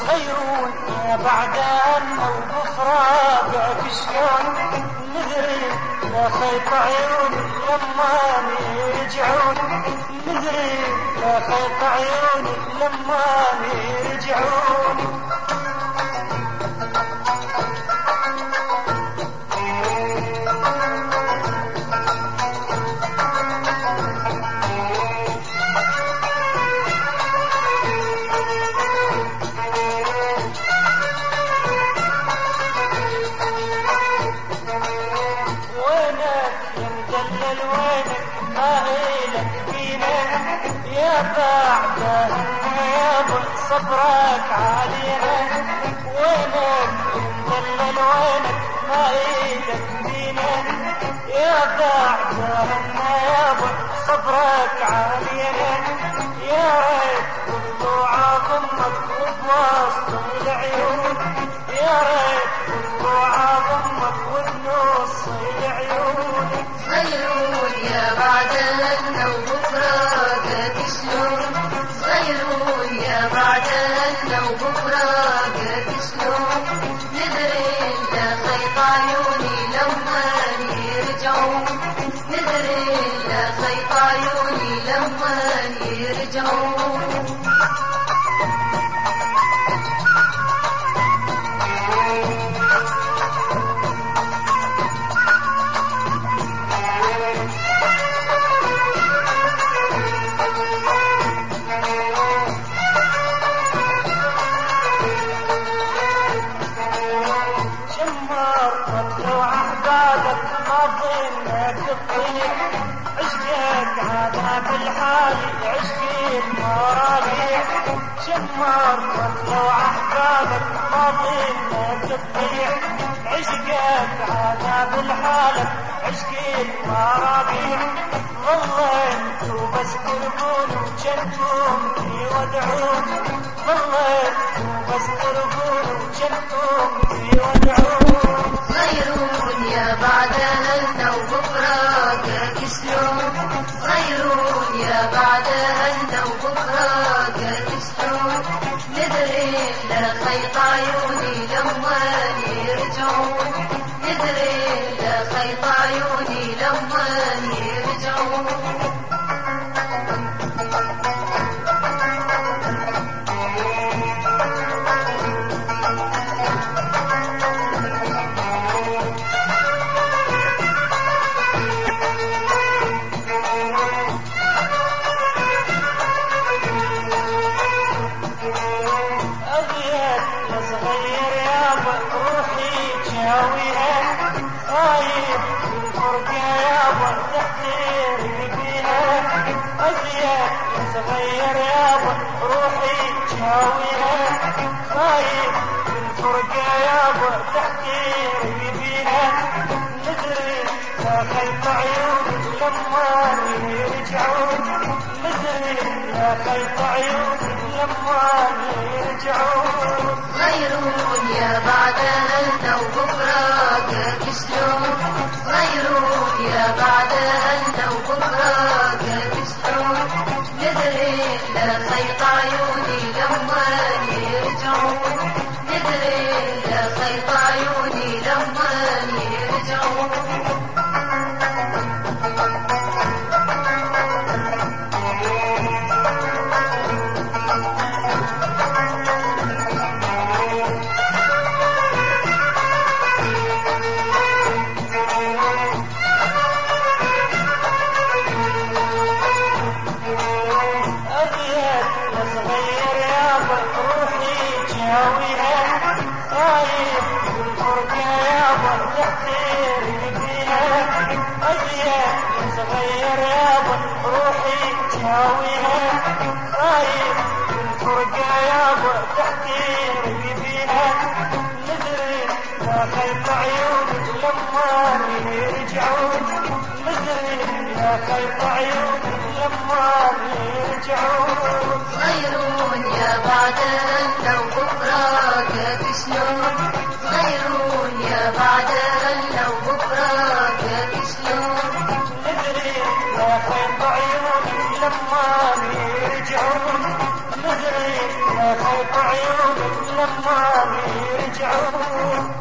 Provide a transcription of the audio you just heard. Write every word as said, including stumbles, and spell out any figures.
غيرون بعد أن وبفراقك شلون ندري لا خيط عيوني لما يرجعون ندري لا خيط عيوني لما يرجعون يا بعده يا ابو صبرك علينا وينك مدلل وينك ما ايدك بينا يا بعده يا ابو صبرك علينا يا ريت طلوع ضمك وبوسط العيون يا ريت طلوع ضمك وبنص العيون غيرون يا بعدنا وبفراقك شلون غيرون يا بعدنا وبفراقك شلون ندري لا خيط عيوني لما يرجعون ندري لا خيط عيوني لما يرجعون لو أحبابك ما ظنك تطيع عشقك هذا بالحال عشقي المرابيع شمرت لو أحبابك ما ظنك تطيع عشقك هذا بالحال عشقي المرابيع ظليت وبس تربون وجنتم في ودعون ظليت وبس تربون وجنتم في ودعون غيرون يا بعدنا وبفراقك شلون غيرون يا بعدنا وبفراقك شلون ندري لا خيط عيوني لما يرجعون ندري لا خيط عيوني لما يرجعون صغير يابا روحي جاويها خايف الفرقة يابا تحتير بيها أزيد صغير يابا روحي جاويها خايف الفرقة يابا تحتير بيها ندري لا خيط عيوني لما يرجعون ندري لا خيط عيوني لما يرجعون غيرون يا بعدنا وبفراقك شلون غيرون يا بعدنا وبفراقك شلون ندري لا خيط عيوني لما يرجعون ندري لا خيط عيوني لما يرجعون خايف الفرقة يابا تحتير بيها أزيد صغير يابا روحي جاويها خايف الفرقة يابا تحتير بيها ندري لا خيط عيوني لما يرجعون ندري لا خيط عيوني لما يرجعون غيرون يا بعدنا وبفراقك شلون غيرون يا بعدنا وبفراقك شلون ندري لا خيط عيوني لما يرجعون ندري لا شوف عيونك لما يرجعون